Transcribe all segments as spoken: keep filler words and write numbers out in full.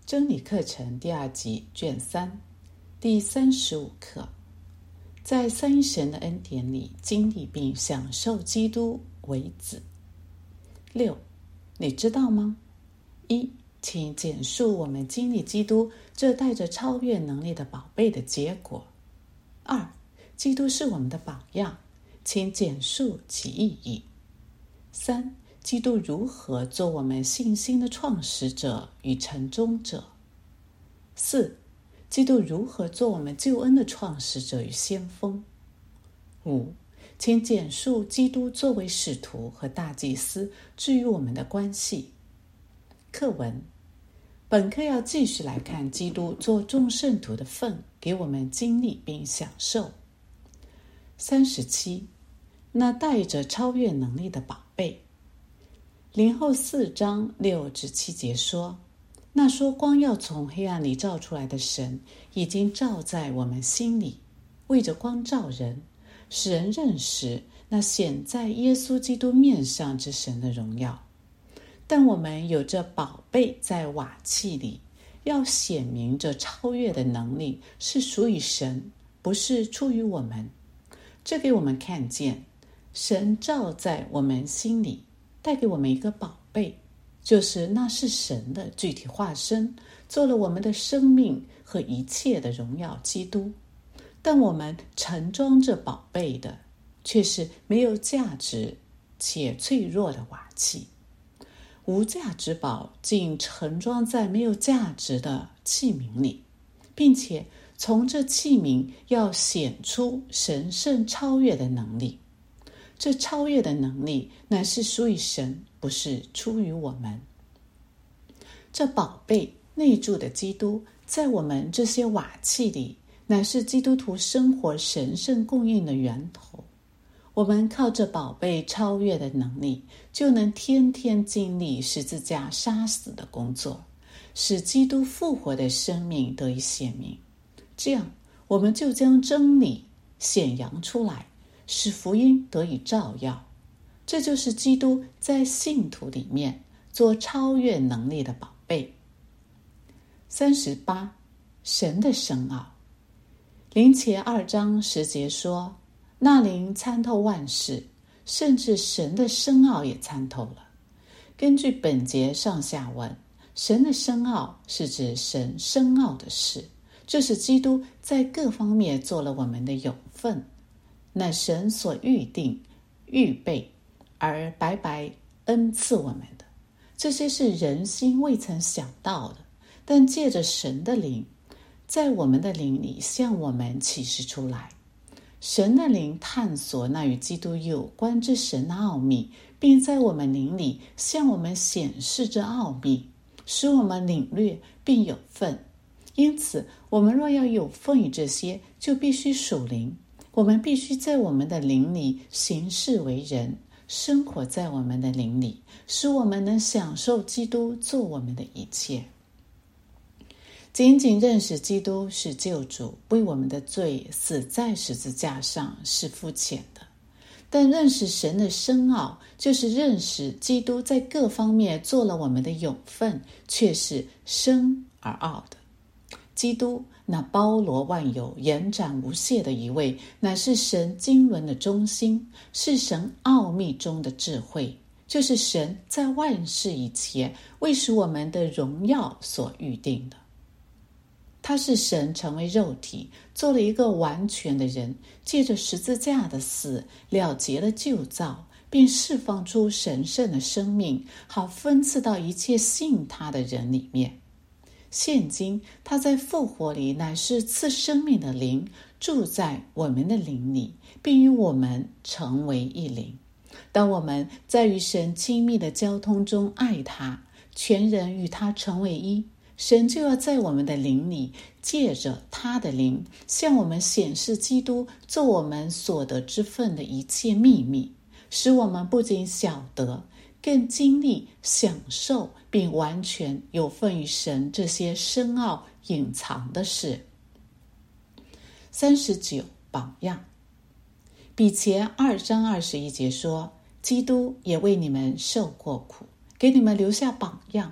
真理课程第二集卷三第三十五课，在三一神的恩典里经历并享受基督为子。六，你知道吗？一，请简述我们经历基督这带着超越能力的宝贝的结果。二，基督是我们的榜样，请简述其意义。三，基督如何做我们信心的创始者与成终者。四，基督如何做我们救恩的创始者与先锋。五，请简述基督作为使徒和大祭司至于我们的关系。课文，本课要继续来看基督做众圣徒的份给我们经历并享受。三十七，那带着超越能力的宝贝。林后四章六至七节说，那说光要从黑暗里照出来的神已经照在我们心里，为着光照人，使人认识那显在耶稣基督面上之神的荣耀。但我们有着宝贝在瓦器里，要显明这超越的能力是属于神，不是出于我们。这给我们看见神照在我们心里，带给我们一个宝贝，就是那是神的具体化身，做了我们的生命和一切的荣耀基督。但我们盛装着宝贝的，却是没有价值且脆弱的瓦器。无价之宝竟盛装在没有价值的器皿里，并且从这器皿要显出神圣超越的能力。这超越的能力乃是属于神，不是出于我们。这宝贝内住的基督，在我们这些瓦器里，乃是基督徒生活神圣供应的源头。我们靠着宝贝超越的能力，就能天天经历十字架杀死的工作，使基督复活的生命得以显明。这样，我们就将真理显扬出来，使福音得以照耀。这就是基督在信徒里面做超越能力的宝贝。三十八，神的深奥。林前二章十节说，那灵参透万事，甚至神的深奥也参透了。根据本节上下文，神的深奥是指神深奥的事，这是基督在各方面做了我们的有份，乃神所预定、预备而白白恩赐我们的。这些是人心未曾想到的，但借着神的灵，在我们的灵里向我们启示出来。神的灵探索那与基督有关之神的奥秘，并在我们灵里向我们显示这奥秘，使我们领略并有份。因此，我们若要有份于这些，就必须属灵。我们必须在我们的灵里行事为人，生活在我们的灵里，使我们能享受基督做我们的一切。仅仅认识基督是救主，为我们的罪死在十字架上，是肤浅的。但认识神的深奥，就是认识基督在各方面做了我们的有份，却是深而奥的。基督那包罗万有、延展无懈的一位，乃是神经纶的中心，是神奥秘中的智慧，就是神在万事以前为使我们的荣耀所预定的。他是神成为肉体，做了一个完全的人，借着十字架的死了结了旧造，并释放出神圣的生命，好分赐到一切信他的人里面。现今他在复活里乃是赐生命的灵，住在我们的灵里，并与我们成为一灵。当我们在与神亲密的交通中爱他，全人与他成为一，神就要在我们的灵里借着他的灵向我们显示基督做我们所得之分的一切秘密，使我们不仅晓得，更经历、享受并完全有份于神这些深奥隐藏的事。三十九，榜样。比前二章二十一节说，基督也为你们受过苦，给你们留下榜样，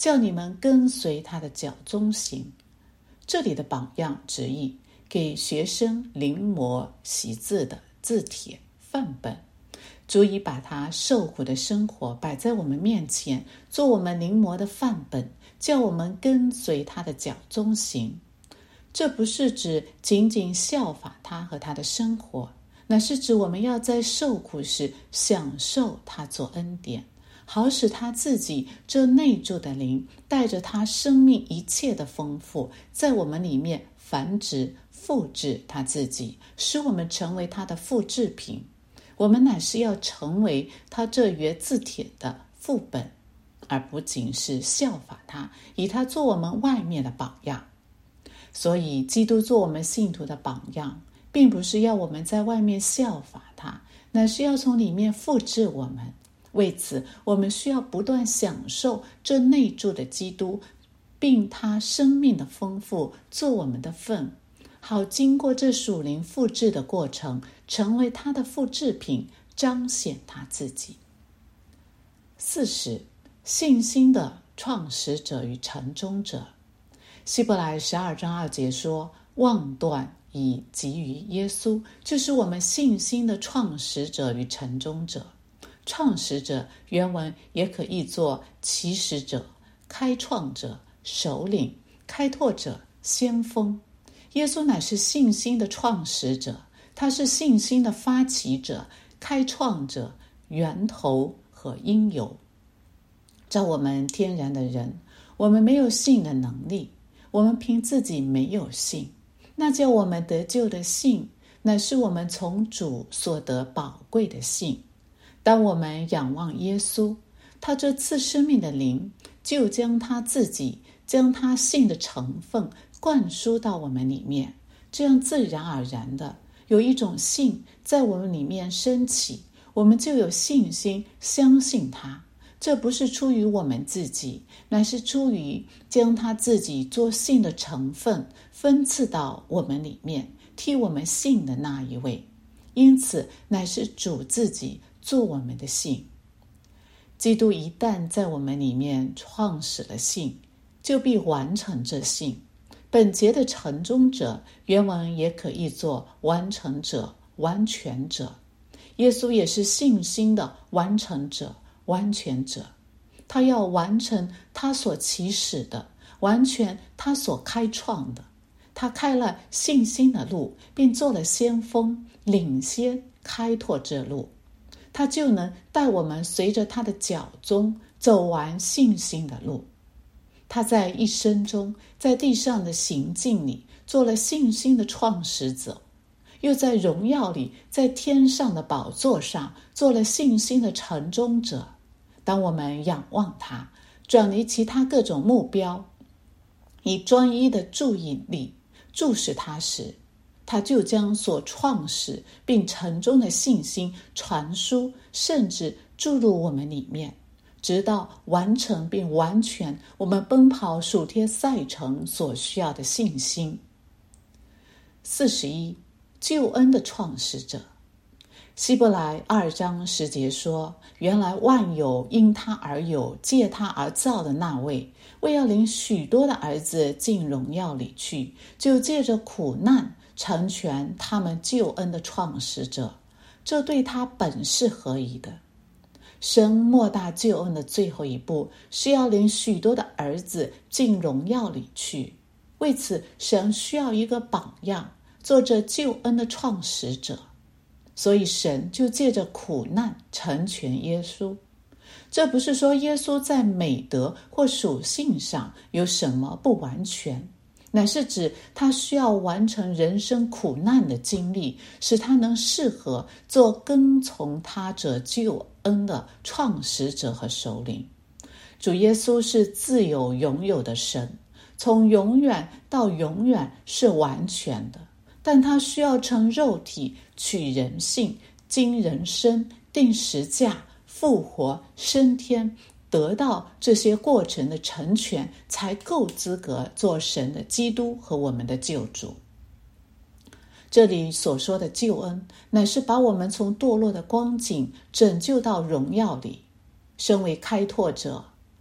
叫你们跟随他的脚踪行。这里的榜样直译给学生临摹习字的字帖范本，足以把他受苦的生活摆在我们面前，做我们临摹的范本，叫我们跟随他的脚踪行。这不是指仅仅效法他和他的生活，乃是指我们要在受苦时享受他做恩典，好使他自己这内住的灵带着他生命一切的丰富，在我们里面繁殖复制他自己，使我们成为他的复制品。我们乃是要成为他这约字帖的副本，而不仅是效法他，以他做我们外面的榜样。所以基督做我们信徒的榜样，并不是要我们在外面效法他，乃是要从里面复制我们。为此，我们需要不断享受这内住的基督，并他生命的丰富做我们的份，好经过这属灵复制的过程，成为他的复制品，彰显他自己。四十，信心的创始者与成终者。希伯来十二章二节说，望断以给予耶稣，就是我们信心的创始者与成终者。创始者原文也可译作起始者、开创者、首领、开拓者、先锋。耶稣乃是信心的创始者，他是信心的发起者、开创者、源头和因由。照我们天然的人，我们没有信的能力，我们凭自己没有信，那叫我们得救的信，乃是我们从主所得宝贵的信。当我们仰望耶稣，他这赐生命的灵就将他自己，将他信的成分灌输到我们里面，这样自然而然的有一种信在我们里面升起，我们就有信心相信他。这不是出于我们自己，乃是出于将他自己做信的成分分赐到我们里面，替我们信的那一位。因此乃是主自己做我们的信。基督一旦在我们里面创始了信，就必完成这信。本节的成终者原文也可译作完成者、完全者。耶稣也是信心的完成者、完全者。他要完成他所起始的，完全他所开创的。他开了信心的路，并做了先锋，领先开拓这路。他就能带我们随着他的脚踪走完信心的路。他在一生中，在地上的行径里做了信心的创始者，又在荣耀里，在天上的宝座上做了信心的成终者。当我们仰望他，转离其他各种目标，以专一的注意力注视他时，他就将所创始并成终的信心传输，甚至注入我们里面，直到完成并完全我们奔跑属天赛程所需要的信心。四十一，救恩的创始者。希伯来二章十节说，原来万有因他而有，借他而造的那位，为要领许多的儿子进荣耀里去，就借着苦难成全他们救恩的创始者，这对他本是合宜的。神莫大救恩的最后一步，是要领许多的儿子进荣耀里去。为此，神需要一个榜样，做着救恩的创始者。所以神就借着苦难成全耶稣。这不是说耶稣在美德或属性上有什么不完全，乃是指他需要完成人生苦难的经历，使他能适合做跟从他者救恩的创始者和首领。主耶稣是自有永有的神，从永远到永远是完全的，但他需要成肉体，取人性，经人生，定十架，复活，升天，得到这些过程的成全，才够资格做神的基督和我们的救主。这里所说的救恩，乃是把我们从堕落的光景拯救到荣耀里。身为开拓者，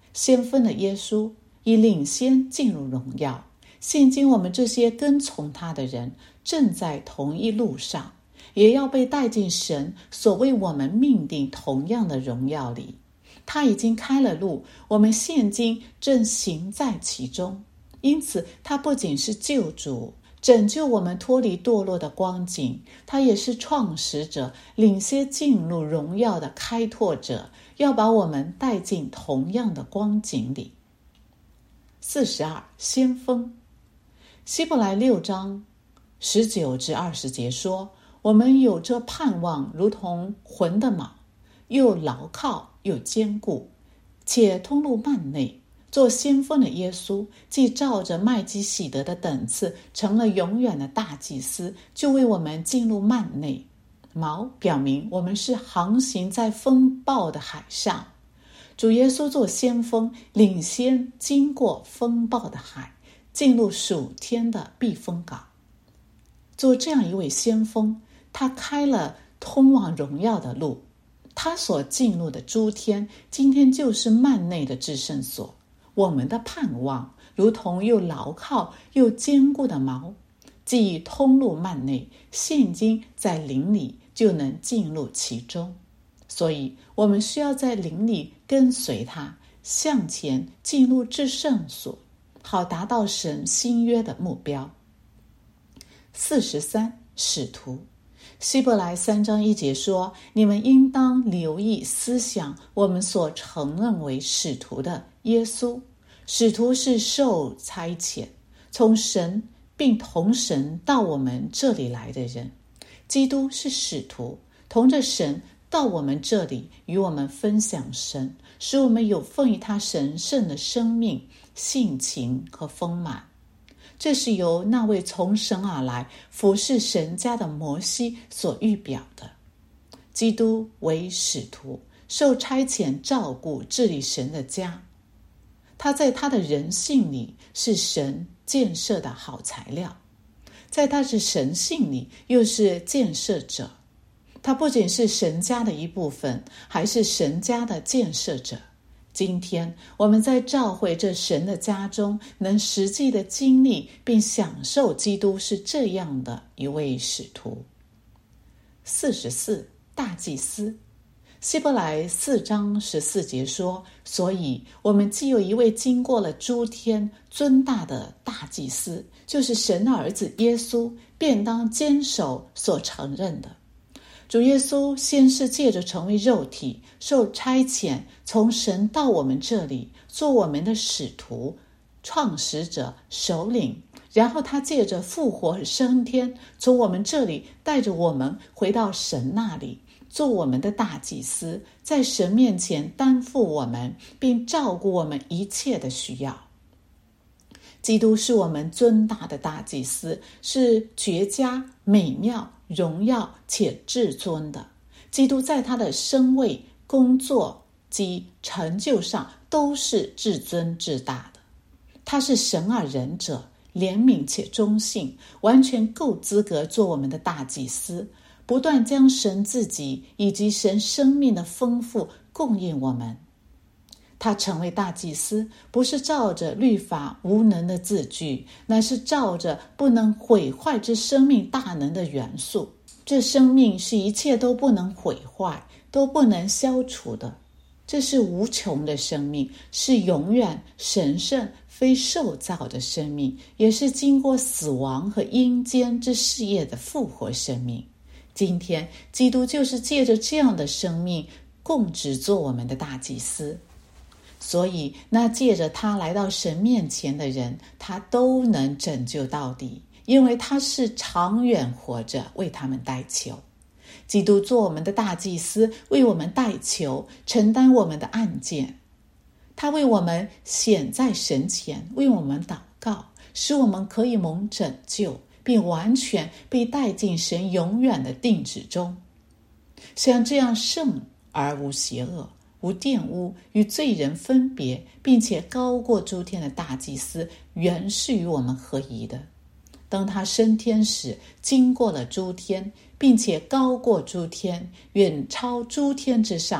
先锋的耶稣已领先进入荣耀，现今我们这些跟从他的人正在同一路上，也要被带进神所为我们命定同样的荣耀里。他已经开了路，我们现今正行在其中。因此他不仅是救主，拯救我们脱离堕落的光景，他也是创始者，领先进入荣耀的开拓者，要把我们带进同样的光景里。四十二，先锋。希伯来六章十九至二十节说，我们有这盼望，如同魂的锚，又牢靠又坚固，且通入幔内。做先锋的耶稣既照着麦基洗德的等次成了永远的大祭司，就为我们进入幔内。锚表明我们是航行在风暴的海上，主耶稣做先锋，领先经过风暴的海，进入属天的避风港。做这样一位先锋，他开了通往荣耀的路。他所进入的诸天，今天就是幔内的至圣所。我们的盼望如同又牢靠又坚固的锚，既通入幔内，现今在灵里就能进入其中。所以我们需要在灵里跟随他，向前进入至圣所，好达到神新约的目标。四十三，使徒。希伯来三章一节说，你们应当留意思想我们所承认为使徒的耶稣。使徒是受差遣，从神并同神到我们这里来的人。基督是使徒，同着神到我们这里，与我们分享神，使我们有份于他神圣的生命、性情和丰满。这是由那位从神而来服侍神家的摩西所预表的。基督为使徒，受差遣照顾治理神的家。他在他的人性里是神建设的好材料，在他的神性里又是建设者。他不仅是神家的一部分，还是神家的建设者。今天我们在教会这神的家中，能实际的经历并享受基督是这样的一位使徒。四十四，大祭司。希伯来四章十四节说，所以我们既有一位经过了诸天尊大的大祭司，就是神的儿子耶稣，便当坚守所承认的。主耶稣先是借着成为肉体，受差遣从神到我们这里，做我们的使徒、创始者、首领，然后他借着复活和升天，从我们这里带着我们回到神那里，做我们的大祭司，在神面前担负我们，并照顾我们一切的需要。基督是我们尊大的大祭司，是绝佳、美妙、荣耀且至尊的。基督在他的身位、工作及成就上都是至尊至大的。他是神而人者，怜悯且忠信，完全够资格做我们的大祭司，不断将神自己以及神生命的丰富供应我们。他成为大祭司，不是照着律法无能的字句，乃是照着不能毁坏之生命大能的元素。这生命是一切都不能毁坏，都不能消除的。这是无穷的生命，是永远神圣非受造的生命，也是经过死亡和阴间之事业的复活生命。今天基督就是借着这样的生命供职做我们的大祭司。所以那借着他来到神面前的人，他都能拯救到底，因为他是长远活着为他们代求。基督做我们的大祭司，为我们代求，承担我们的案件。他为我们显在神前，为我们祷告，使我们可以蒙拯救，并完全被带进神永远的定旨中。像这样圣而无邪恶、无玷污，与罪人分别，并且高过诸天的大祭司，原是与我们合宜的。当他升天时，经过了诸天，并且高过诸天，远超诸天之上，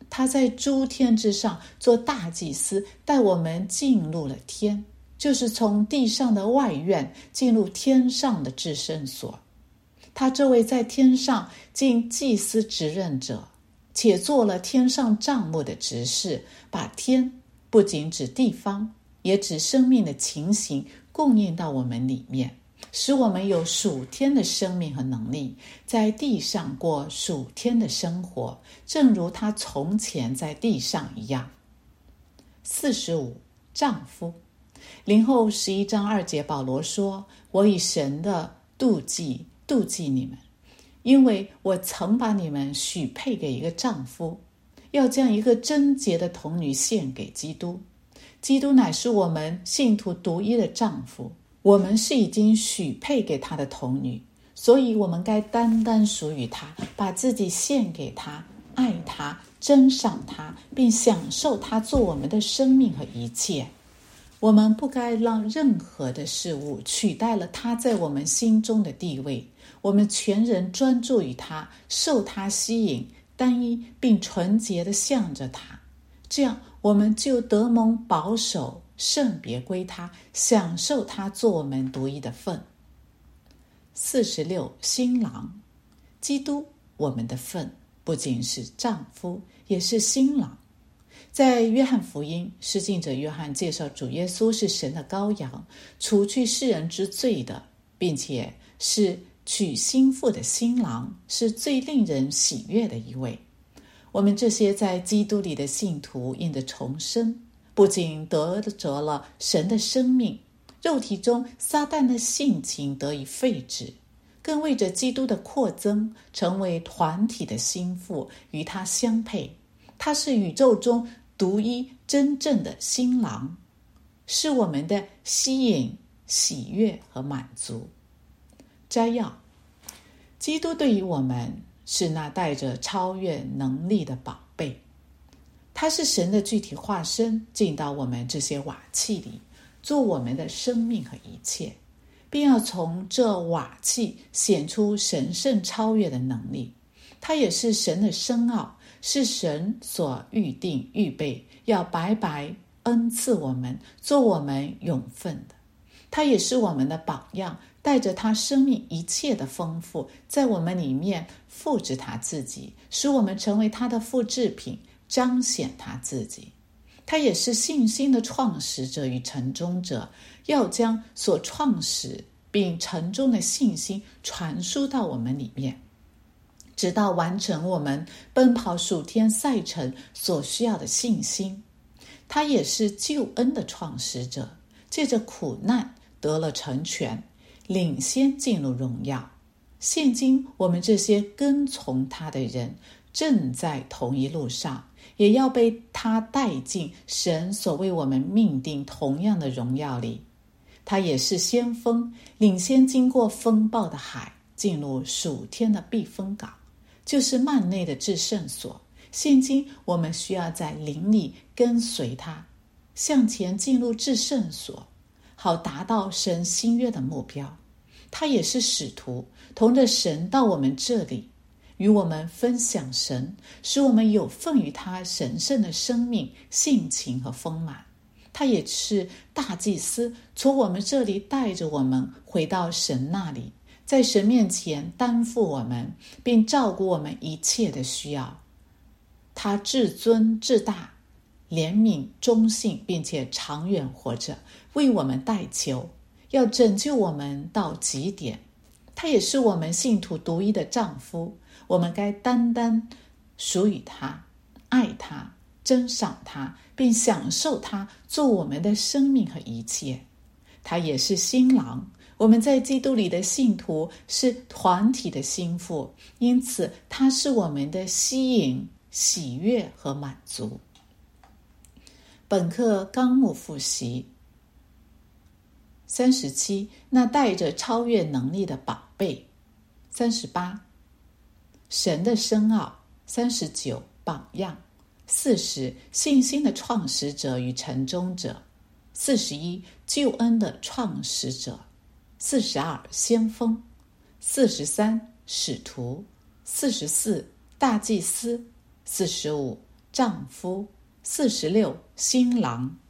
他在诸天之上做大祭司，带我们进入了天，就是从地上的外院进入天上的至圣所。他这位在天上尽祭司职任者，且做了天上帐幕的执事，把天不仅指地方，也指生命的情形供应到我们里面，使我们有属天的生命和能力，在地上过属天的生活，正如他从前在地上一样。四十五，丈夫。林后十一章二节，保罗说：我以神的妒忌妒忌你们，因为我曾把你们许配给一个丈夫，要将一个贞洁的童女献给基督。基督乃是我们信徒独一的丈夫，我们是已经许配给他的童女，所以我们该单单属于他，把自己献给他，爱他，珍赏他，并享受他做我们的生命和一切。我们不该让任何的事物取代了他在我们心中的地位，我们全人专注于他，受他吸引，单一并纯洁地向着他，这样我们就得蒙保守，圣别归他，享受他做我们独一的份。四十六，新郎。基督我们的份不仅是丈夫，也是新郎。在约翰福音，施浸者约翰介绍主耶稣是神的羔羊，除去世人之罪的，并且是娶新妇的新郎，是最令人喜悦的一位。我们这些在基督里的信徒因着重生，不仅得着了神的生命，肉体中撒旦的性情得以废止，更为着基督的扩增，成为团体的心腹，与他相配。他是宇宙中独一真正的新郎，是我们的吸引、喜悦和满足。摘要：基督对于我们是那带着超越能力的宝贝，他是神的具体化身，进到我们这些瓦器里，做我们的生命和一切，并要从这瓦器显出神圣超越的能力。他也是神的深奥，是神所预定预备要白白恩赐我们，做我们永分的。他也是我们的榜样，带着他生命一切的丰富，在我们里面复制他自己，使我们成为他的复制品，彰显他自己。他也是信心的创始者与成终者，要将所创始并成终的信心传输到我们里面，直到完成我们奔跑属天赛程所需要的信心。他也是救恩的创始者，借着苦难得了成全，领先进入荣耀。现今我们这些跟从他的人正在同一路上，也要被他带进神所为我们命定同样的荣耀里。他也是先锋，领先经过风暴的海，进入属天的避风港，就是幔内的至圣所。现今我们需要在灵里跟随他，向前进入至圣所，好达到神新约的目标。他也是使徒，同着神到我们这里，与我们分享神，使我们有份于他神圣的生命、性情和丰满。他也是大祭司，从我们这里带着我们回到神那里，在神面前担负我们，并照顾我们一切的需要。他至尊至大，怜悯忠信，并且长远活着，为我们代求，要拯救我们到极点。他也是我们信徒独一的丈夫，我们该单单属于他，爱他，珍赏他，并享受他做我们的生命和一切。他也是新郎，我们在基督里的信徒是团体的心腹，因此他是我们的吸引、喜悦和满足。本课纲目复习三十七，那带着超越能力的宝贝。三十八，神的深奥。三十九，榜样。四十，信心的创始者与成终者。四十一，救恩的创始者。四十二，先锋。四十三，使徒。四十四，大祭司。四十五， 丈夫。四十六，新郎。